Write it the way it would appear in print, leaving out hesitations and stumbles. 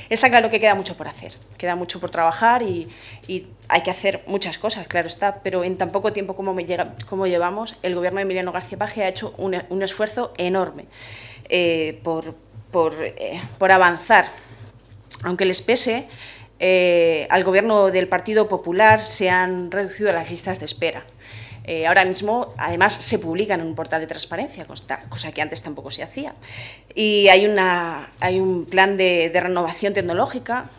Está claro que queda mucho por hacer, queda mucho por trabajar y hay que hacer muchas cosas, claro está, pero en tan poco tiempo como llevamos, el Gobierno de Emiliano García Paje ha hecho un esfuerzo enorme por avanzar. Aunque les pese, al Gobierno del Partido Popular se han reducido las listas de espera. Ahora mismo, además, se publican en un portal de transparencia, cosa que antes tampoco se hacía. Y hay un plan de renovación tecnológica